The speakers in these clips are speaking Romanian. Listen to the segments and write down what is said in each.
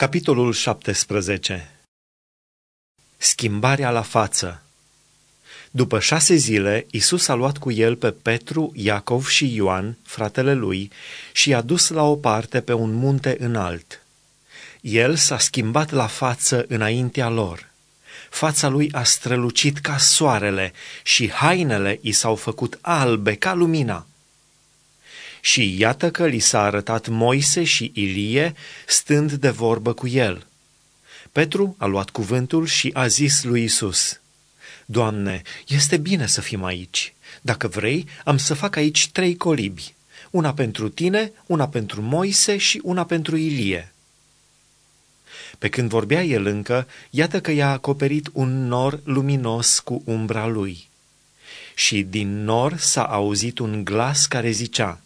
Capitolul 17. Schimbarea la față. După 6 zile, Iisus a luat cu el pe Petru, Iacov și Ioan, fratele lui, și i-a dus la o parte pe un munte înalt. El s-a schimbat la față înaintea lor. Fața lui a strălucit ca soarele și hainele i s-au făcut albe ca lumina. Și iată că li s-a arătat Moise și Ilie stând de vorbă cu el. Petru a luat cuvântul și a zis lui Iisus: Doamne, este bine să fim aici. Dacă vrei, am să fac aici 3 colibi, una pentru tine, una pentru Moise și una pentru Ilie. Pe când vorbea el încă, iată că i-a acoperit un nor luminos cu umbra lui. Și din nor s-a auzit un glas care zicea: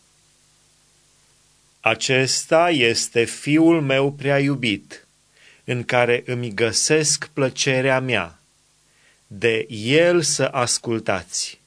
Acesta este Fiul meu prea iubit, în care îmi găsesc plăcerea mea. De el să ascultați.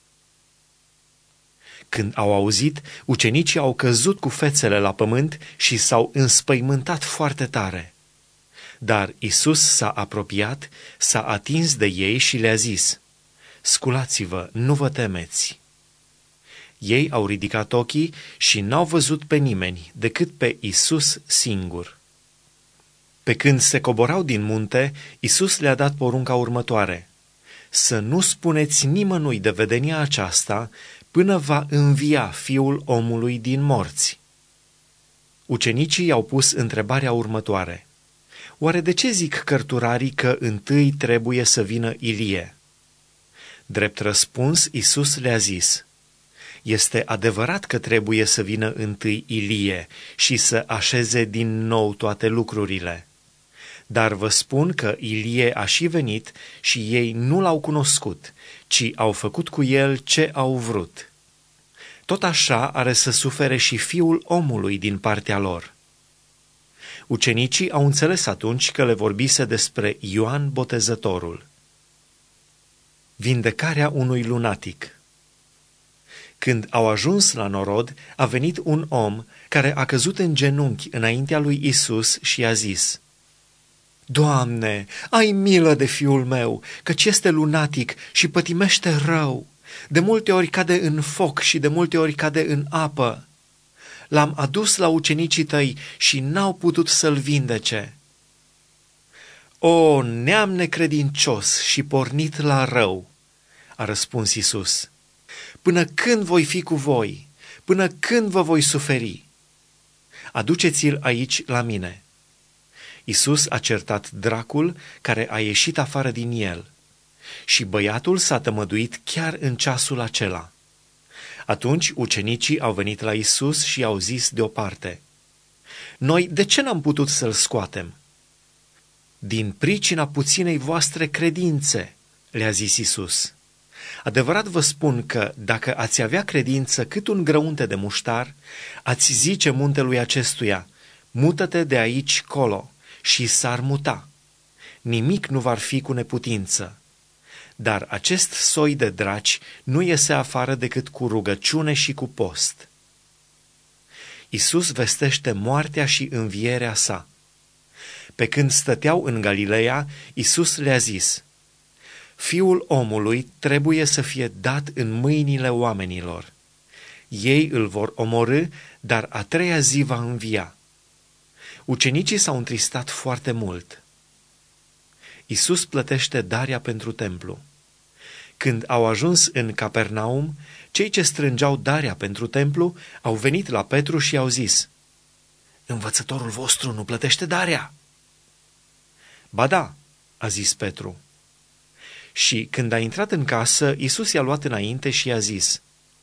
Când au auzit, ucenicii au căzut cu fețele la pământ și s-au înspăimântat foarte tare. Dar Iisus s-a apropiat, s-a atins de ei și le-a zis: Sculați-vă, nu vă temeți. Ei au ridicat ochii și n-au văzut pe nimeni decât pe Iisus singur. Pe când se coborau din munte, Iisus le-a dat porunca următoare: Să nu spuneți nimănui de vedenia aceasta până va învia Fiul omului din morți. Ucenicii i-au pus întrebarea următoare: Oare de ce zic cărturarii că întâi trebuie să vină Ilie? Drept răspuns, Iisus le-a zis: Este adevărat că trebuie să vină întâi Ilie și să așeze din nou toate lucrurile. Dar vă spun că Ilie a și venit și ei nu l-au cunoscut, ci au făcut cu el ce au vrut. Tot așa are să sufere și Fiul omului din partea lor. Ucenicii au înțeles atunci că le vorbise despre Ioan Botezătorul. Vindecarea unui lunatic. Când au ajuns la norod, a venit un om care a căzut în genunchi înaintea lui Iisus și i-a zis: Doamne, ai milă de fiul meu, căci este lunatic și pătimește rău. De multe ori cade în foc și de multe ori cade în apă. L-am adus la ucenicii tăi și n-au putut să-l vindece. O, neam necredincios și pornit la rău, a răspuns Iisus. Până când voi fi cu voi? Până când vă voi suferi? Aduceți-l aici la mine. Iisus a certat dracul care a ieșit afară din el și băiatul s-a tămăduit chiar în ceasul acela. Atunci ucenicii au venit la Iisus și i-au zis deoparte: Noi de ce n-am putut să-l scoatem? Din pricina puținei voastre credințe, le-a zis Iisus. Adevărat vă spun că dacă ați avea credință cât un grăunte de muștar, ați zice muntelui acestuia: Mută-te de aici colo, și s-ar muta. Nimic nu va fi cu neputință. Dar acest soi de draci nu iese afară decât cu rugăciune și cu post. Iisus vestește moartea și învierea sa. Pe când stăteau în Galileea, Iisus le-a zis: Fiul omului trebuie să fie dat în mâinile oamenilor. Ei îl vor omorî, dar a 3-a zi va învia. Ucenicii s-au întristat foarte mult. Iisus plătește darea pentru templu. Când au ajuns în Capernaum, cei ce strângeau darea pentru templu au venit la Petru și i-au zis: Învățătorul vostru nu plătește darea. Ba da, a zis Petru. Și când a intrat în casă, Iisus i-a luat înainte și i-a zis: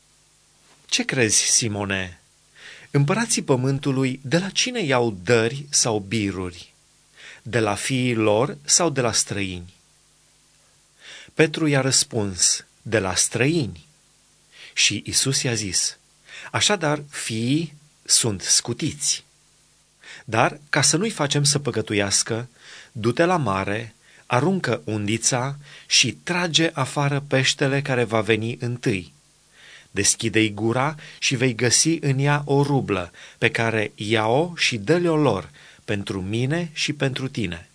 Ce crezi, Simone? Împărații pământului de la cine iau dări sau biruri? De la fiii lor sau de la străini? Petru i-a răspuns: De la străini. Și Iisus i-a zis: Așadar, fiii sunt scutiți. Dar, ca să nu-i facem să păcătuiască, du-te la mare, aruncă undița și trage afară peștele care va veni întâi. Deschide-i gura și vei găsi în ea o rublă, pe care ia-o și dă-le-o lor, pentru mine și pentru tine.